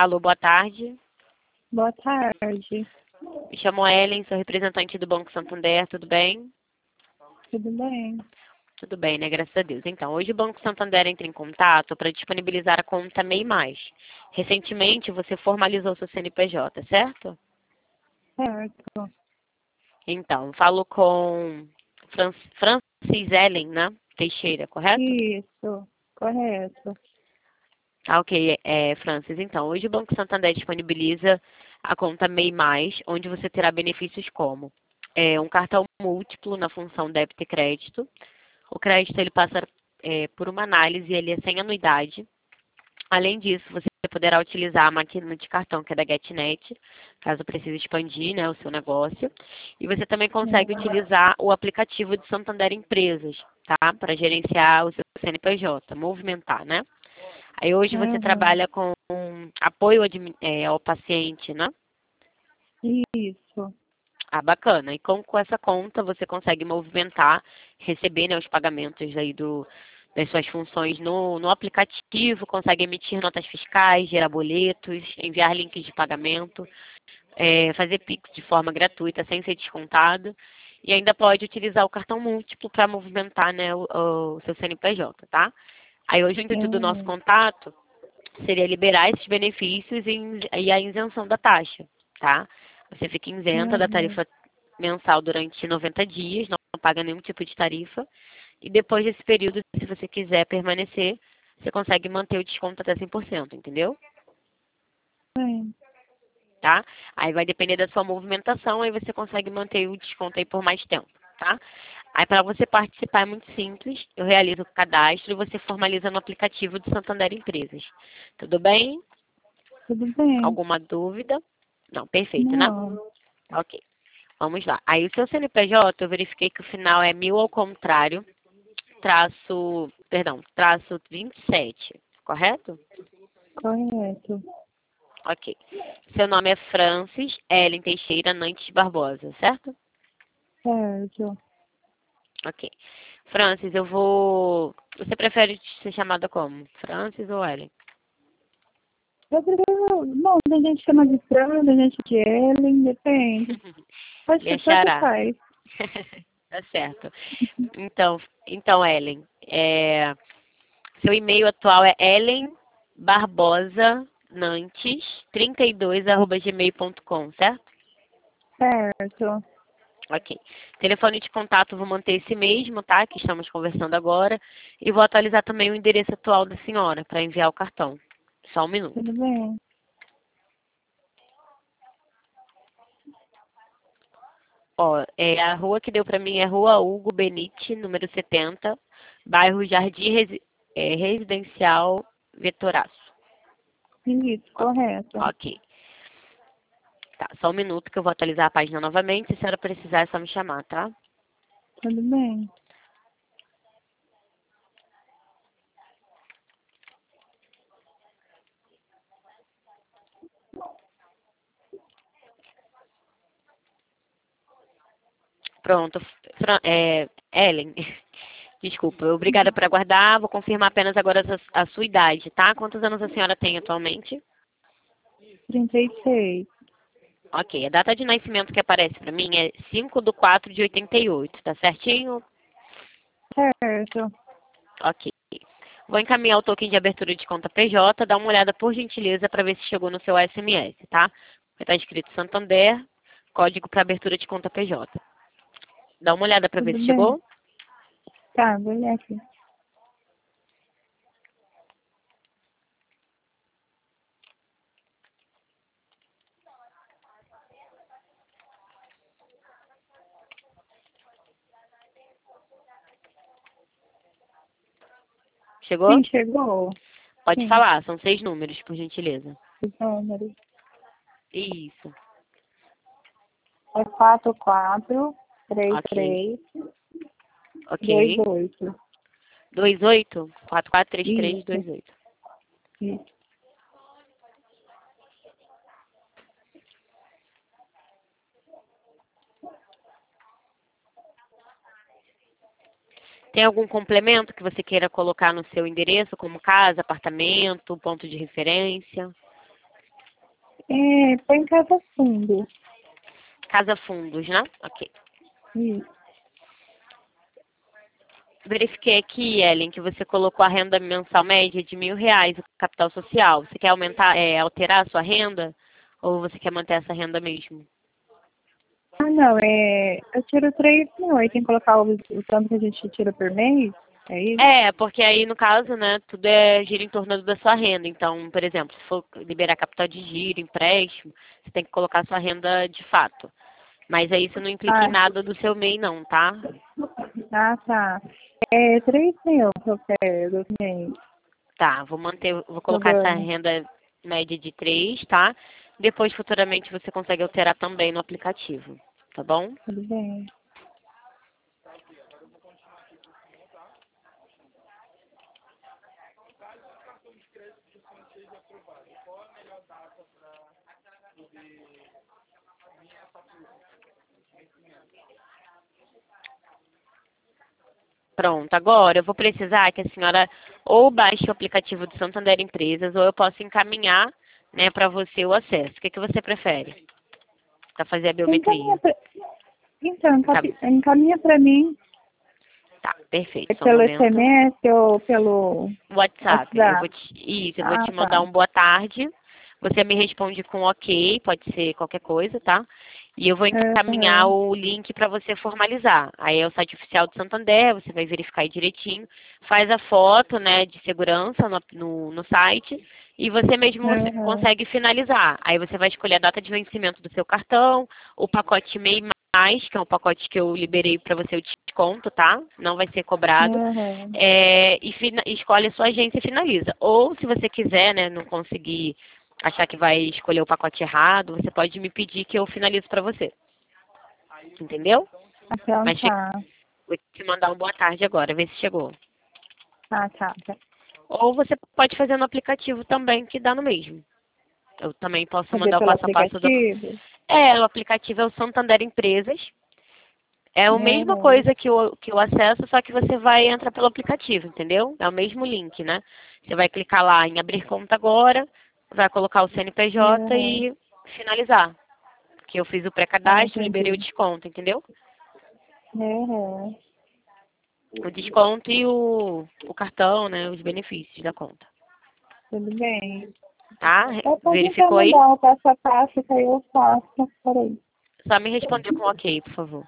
Alô, boa tarde. Boa tarde. Me chamo Ellen, sou representante do Banco Santander, tudo bem? Tudo bem? Tudo bem, né? Graças a Deus. Então, hoje o Banco Santander entra em contato para disponibilizar a conta MEI Mais. Recentemente, você formalizou seu CNPJ, certo? Certo. Então, falo com Francis Ellen, né? Teixeira, correto? Isso, correto. Ah, ok, Francis. Então, hoje o Banco Santander disponibiliza a conta MEI Mais, onde você terá benefícios como um cartão múltiplo na função débito e crédito. O crédito ele passa por uma análise, ele é sem anuidade. Além disso, você poderá utilizar a máquina de cartão, que é da GetNet, caso precise expandir, né, o seu negócio. E você também consegue utilizar o aplicativo de Santander Empresas, tá? Para gerenciar o seu CNPJ, movimentar, né? Aí hoje você Uhum. trabalha com apoio ao paciente, né? Isso. Ah, bacana. E com essa conta você consegue movimentar, receber, né, os pagamentos aí das suas funções no aplicativo, consegue emitir notas fiscais, gerar boletos, enviar links de pagamento, fazer Pix de forma gratuita, sem ser descontado. E ainda pode utilizar o cartão múltiplo para movimentar, né, o seu CNPJ, tá? Aí hoje o intuito do nosso Uhum. contato seria liberar esses benefícios e a isenção da taxa, tá? Você fica isenta da Uhum. tarifa mensal durante 90 dias, não paga nenhum tipo de tarifa. E depois desse período, se você quiser permanecer, você consegue manter o desconto até 100%, entendeu? Sim. Tá? Aí vai depender da sua movimentação, aí você consegue manter o desconto aí por mais tempo, tá? Aí para você participar é muito simples, eu realizo o cadastro e você formaliza no aplicativo do Santander Empresas. Tudo bem? Tudo bem? Alguma dúvida? Não, perfeito, né? Não. Ok, vamos lá. Aí o seu CNPJ, eu verifiquei que o final é 1000 ao contrário, traço 27, correto? Correto. Ok. Seu nome é Francis Ellen Teixeira Nantes Barbosa, certo? Certo. Ok. Francis, eu vou... Você prefere ser chamada como? Francis ou Ellen? Eu prefiro... Bom, tem gente que chama de Fran, tem gente de Ellen, depende. Pode Minha ser tanto xará. faz. Tá certo. Então Ellen, seu e-mail atual é ellenbarbosanantes32@gmail.com, certo? Certo. Ok. Telefone de contato, vou manter esse mesmo, tá? Que estamos conversando agora. E vou atualizar também o endereço atual da senhora para enviar o cartão. Só um minuto. Tudo bem? Ó, a rua que deu para mim é Rua Hugo Benite, número 70, bairro Jardim Residencial Vetoraço. Isso, Ok. correto. Ok. Tá, só um minuto que eu vou atualizar a página novamente. Se a senhora precisar, é só me chamar, tá? Tudo bem? Pronto. Ellen, desculpa. Obrigada por aguardar. Vou confirmar apenas agora a sua idade, tá? Quantos anos a senhora tem atualmente? 36. Ok. A data de nascimento que aparece para mim é 5/4/88, tá certinho? Certo. Ok. Vou encaminhar o token de abertura de conta PJ. Dá uma olhada, por gentileza, para ver se chegou no seu SMS, tá? Está escrito Santander, código para abertura de conta PJ. Dá uma olhada para ver Tudo se bem? chegou. Tá, vou olhar aqui. Chegou? Sim, chegou. Pode Sim, falar, são 6 números, por gentileza. os números. Isso. É 44 Ok. 33 Ok. 28. 28? 4433 Isso, 28. isso. Tem algum complemento que você queira colocar no seu endereço, como casa, apartamento, ponto de referência? Põe em casa fundo. Casa Fundos, né? Ok. Isso. Verifiquei aqui, Ellen, que você colocou a renda mensal média de R$ 1.000, o capital social. Você quer aumentar, alterar a sua renda? Ou você quer manter essa renda mesmo? Ah, não, eu tiro 3.000, aí tem que colocar o tanto que a gente tira por mês, é isso? Porque aí, no caso, né, tudo gira em torno da sua renda. Então, por exemplo, se for liberar capital de giro, empréstimo, você tem que colocar a sua renda de fato. Mas aí isso não implica em Ah, nada do seu MEI, não, tá? tá. 3.000 que eu quero por mês. Tá, vou colocar essa Sobrando. renda média de 3, tá? Depois, futuramente, você consegue alterar também no aplicativo, tá bom? Tudo bem. Pronto, agora eu vou precisar que a senhora ou baixe o aplicativo do Santander Empresas ou eu posso encaminhar, né, para você o acesso. O que você prefere para fazer a Encaminha biometria? pra, então, Encam- encaminha pra mim Tá, perfeito. Só um pelo momento. SMS ou pelo WhatsApp. WhatsApp. Eu vou te mandar Tá. um boa tarde. Você me responde com ok, pode ser qualquer coisa, tá? E eu vou encaminhar Aham. o link para você formalizar. Aí é o site oficial do Santander, você vai verificar aí direitinho, faz a foto, né, de segurança no site e você Aham. consegue finalizar. Aí você vai escolher a data de vencimento do seu cartão, o pacote MEI mais, que é um pacote que eu liberei para você o desconto, tá? Não vai ser cobrado. Aham. Escolhe a sua agência e finaliza. Ou se você quiser, né, não conseguir achar que vai escolher o pacote errado, você pode me pedir que eu finalize para você. Entendeu? Então Mas tá. vou te mandar um boa tarde agora, ver se chegou. Tá. Ou você pode fazer no aplicativo também, que dá no mesmo. Eu também posso Fazer mandar o pelo passo a passo do. aplicativo? O aplicativo é o Santander Empresas. É a mesma Aham. coisa que o acesso, só que você vai entrar pelo aplicativo, entendeu? É o mesmo link, né? Você vai clicar lá em abrir conta agora, vai colocar o CNPJ Aham. e finalizar. Que eu fiz o pré-cadastro, liberei o Entendi. desconto, entendeu? Aham. O desconto e o cartão, né? Os benefícios da conta. Tudo bem. Tá? Pode então Verificou me aí? dar o passo a passo que aí eu faço. Peraí. Só me responder com ok, por favor.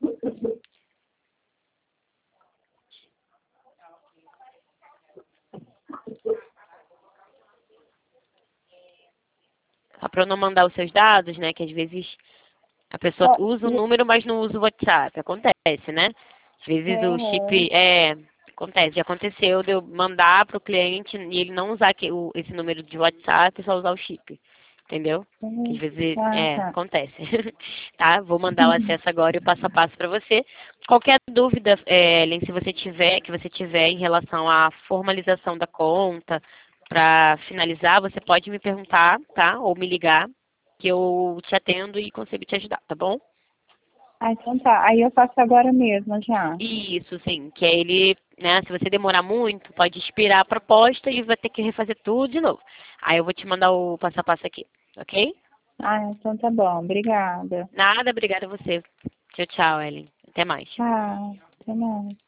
Só para eu não mandar os seus dados, né? Que às vezes a pessoa Ó, usa o número, mas não usa o WhatsApp. Acontece, né? Às vezes o aham. chip acontece. Já aconteceu de eu mandar para o cliente e ele não usar esse número de WhatsApp e só usar o chip. Entendeu? Que às vezes Tá. acontece. Tá? Vou mandar o acesso agora e o passo a passo para você. Qualquer dúvida, Ellen, se você tiver em relação à formalização da conta, para finalizar, você pode me perguntar, tá? Ou me ligar que eu te atendo e consigo te ajudar, tá bom? Então tá. Aí eu faço agora mesmo já. Isso, sim, que aí ele, né, se você demorar muito, pode expirar a proposta e vai ter que refazer tudo de novo. Aí eu vou te mandar o passo a passo aqui, ok? Então tá bom. Obrigada. Nada, obrigada a você. Tchau, tchau, Ellen. Até mais. Até mais.